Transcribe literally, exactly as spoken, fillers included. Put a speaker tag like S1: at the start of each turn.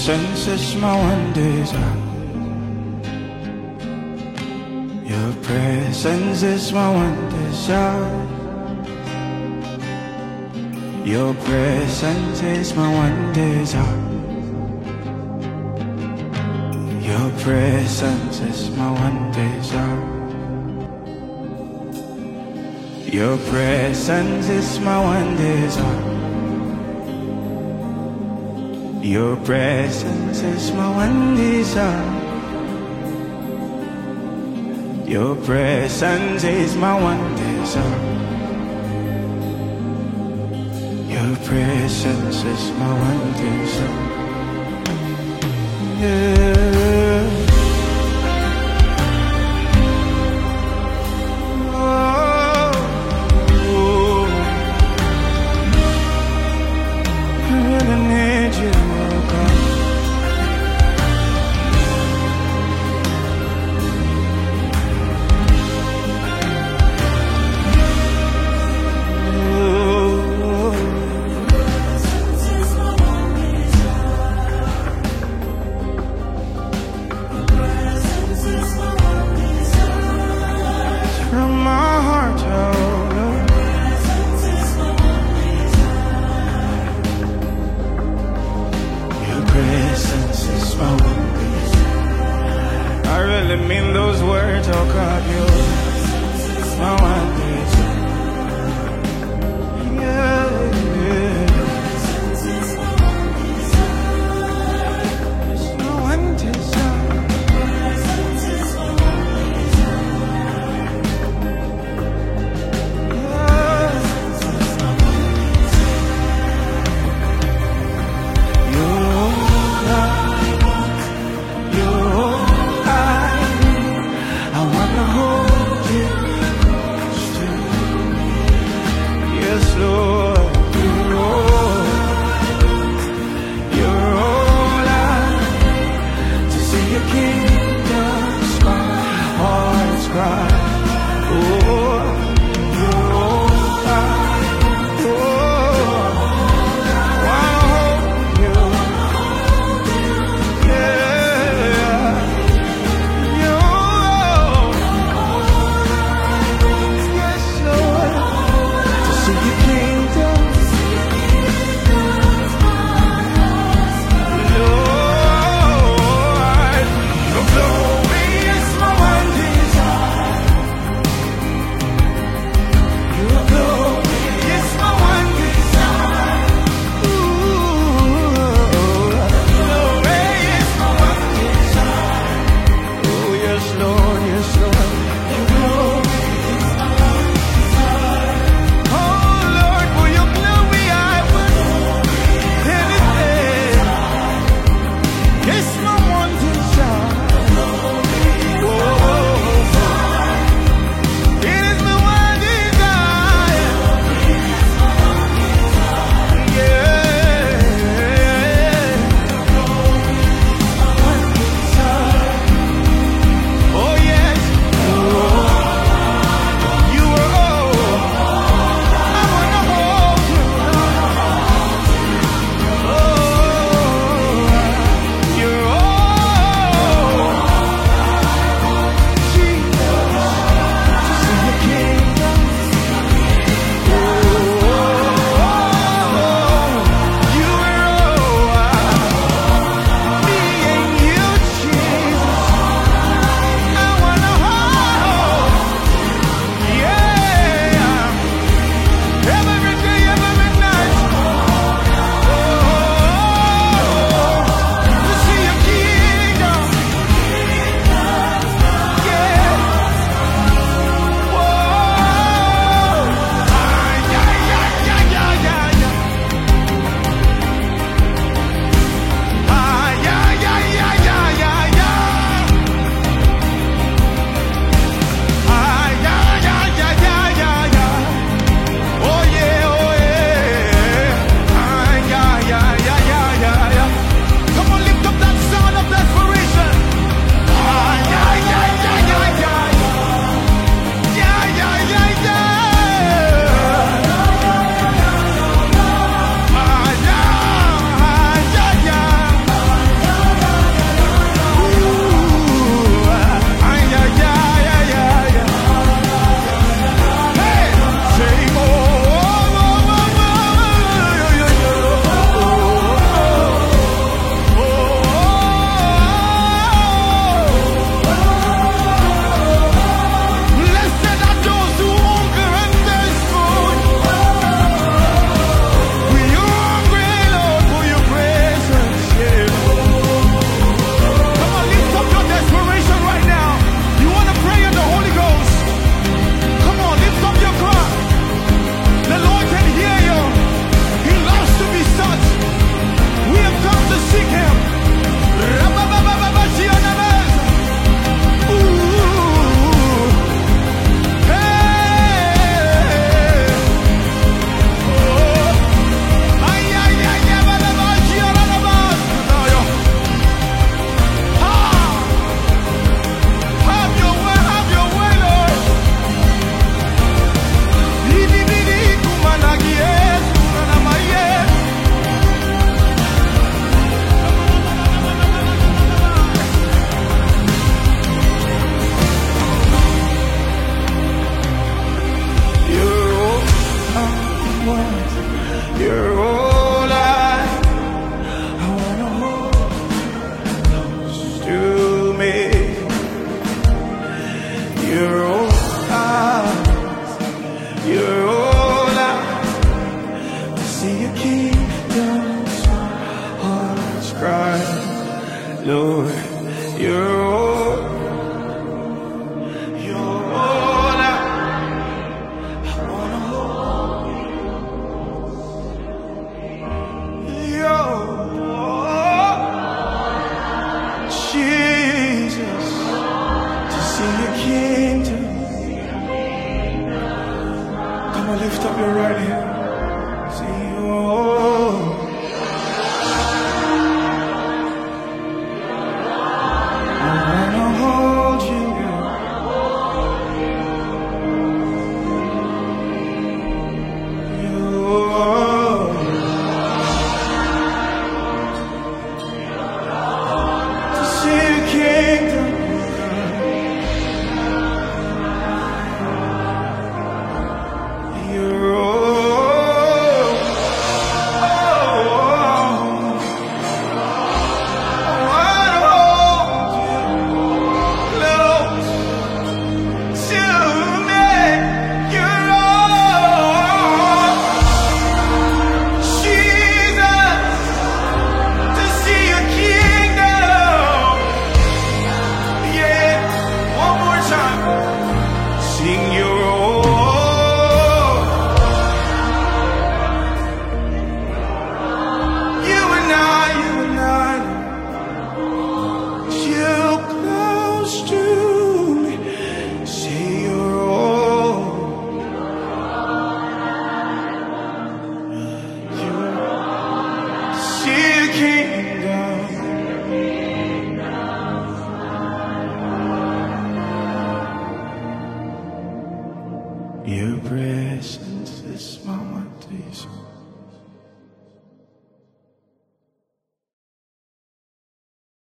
S1: presence is my one desire. Your presence is my one desire. Your presence is my one desire. Your presence is my one desire. Your presence is my one desire. Your presence is my one desire. Your presence is my one desire. Your presence is my one desire. Yeah. Oh, oh. I really need you, oh God. I really mean those words, oh God, you're my one desire. Yeah, yeah. It's my one desire. Yeah. You're all I want. You're all I wanna hold you close to me. Yes, Lord, you're all, you're all I need to see your kingdom smile, hearts cry. Oh, you're all I need. Oh, wanna hold you. Yeah. Your glory is my one desire. You're all eyes, you're all eyes to see your kingdom's hearts cry. Lord, you're all, you're all I, I wanna hold. You're all, Jesus, to see your kingdom. Come on, lift up your right hand. See, oh, I wanna hold you. You're, to see your kingdom. You're all, oh, I wanna hold you close to me. You're all, Jesus, to see your kingdom. Yeah, one more time. Sing your all. You and I, you and I, you close to me. Say you're all. You see your kingdom. Your presence is my